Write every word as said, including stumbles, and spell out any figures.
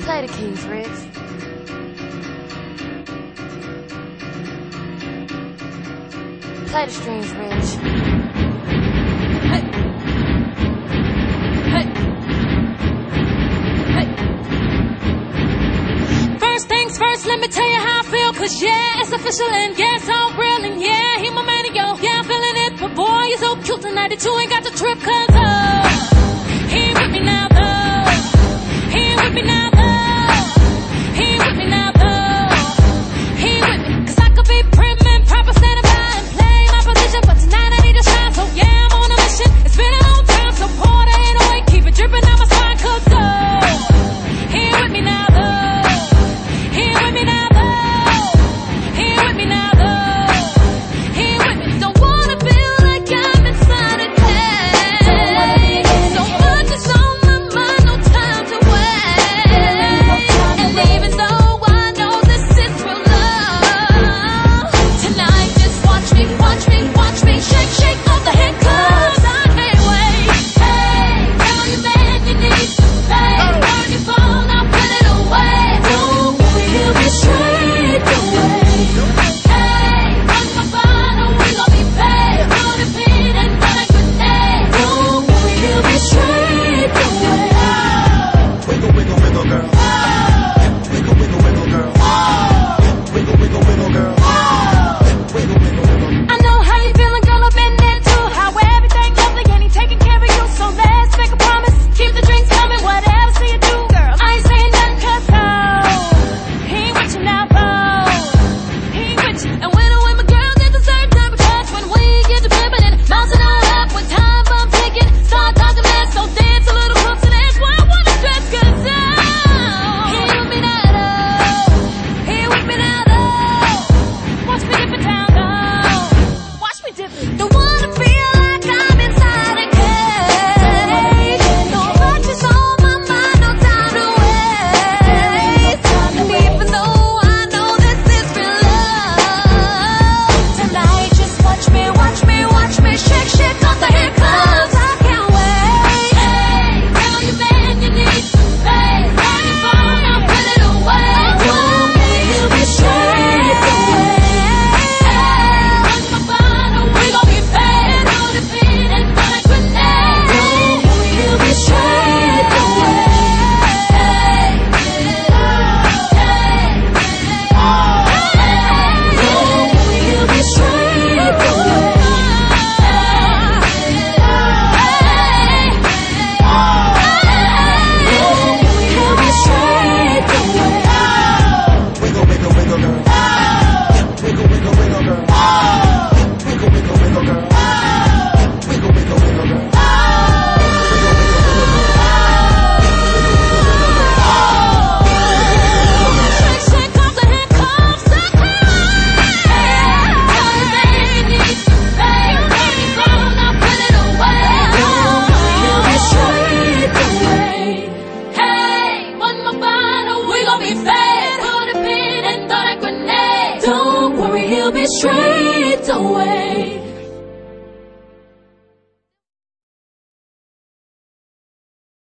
Play the keys, Riggs. Play the strings, Rich. Hey. Hey. Hey. First things first, let me tell you how I feel. Cause yeah, it's official and yeah, it's all real. And yeah, he my man and yo, yeah, I'm feeling it. But boy, you're so cute tonight that you ain't got the trip. Cause uh, he ain't with me now.